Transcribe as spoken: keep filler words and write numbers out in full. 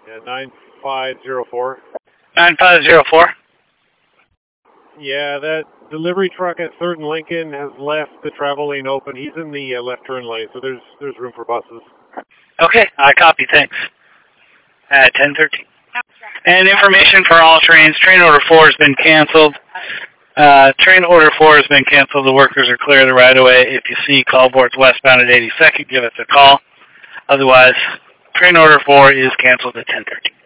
Yeah, nine five zero four. nine five zero four. Yeah, that delivery truck at third and Lincoln has left the travel lane open. He's in the uh, left turn lane, so there's there's room for buses. Okay, I copy, thanks. At ten thirteen. And information for all trains, train order four has been canceled. Uh, train order four has been canceled. The workers are clear of the right-of-way. If you see call boards westbound at eighty-second, give us a call. Otherwise, train order four is canceled at ten thirteen.